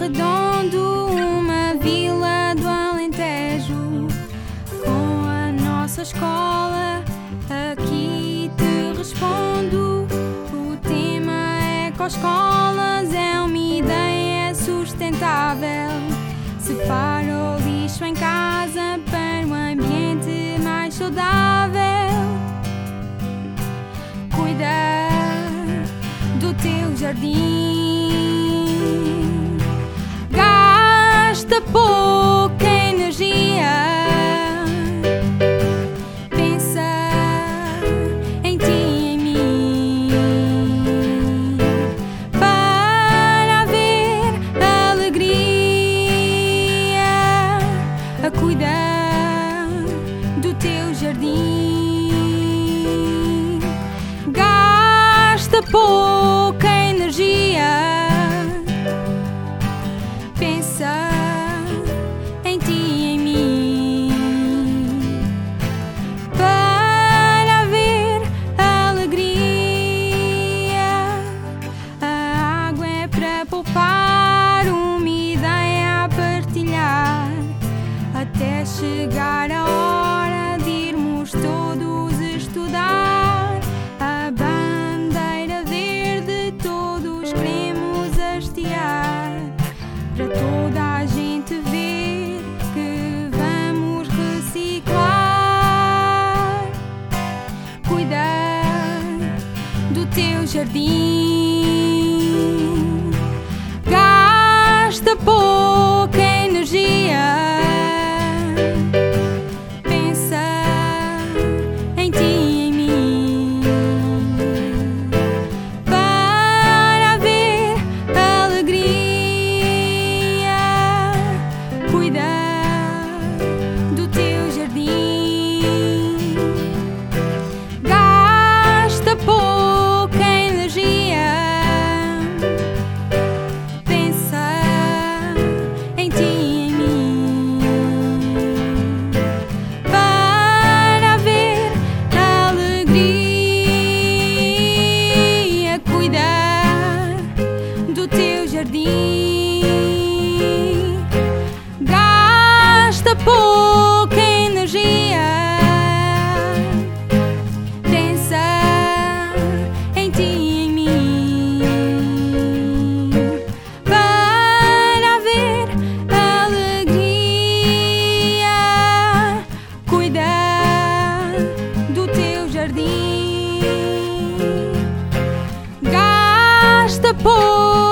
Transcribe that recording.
Redondo, uma vila do Alentejo, com a nossa escola aqui te respondo. O tema Ecoescolas é uma ideia sustentável. Separa o lixo em casa para um ambiente mais saudável. Cuida do teu jardim, gasta pouca energia. Pensa em ti e em mim, para haver alegria. A cuidar do teu jardim, gasta pouca energia. Pensa em ti e em mim, para haver alegria. A água é para poupar, uma ideia a partilhar, até chegar a hora de irmos todos estudar. A bandeira verde todos queremos hastear, para toda a gente ver que vamos reciclar. Cuidar do teu jardim, gasta pouca energia. Pensa em ti e em mim, para haver alegria. Cuidar do teu jardim, gasta pouca energia. Pensa em ti e em mim, para haver alegria. Cuidar do teu jardim, gasta pouca energia. Pensa em ti e em mim, para haver alegria. Cuidar do teu jardim, gasta pouco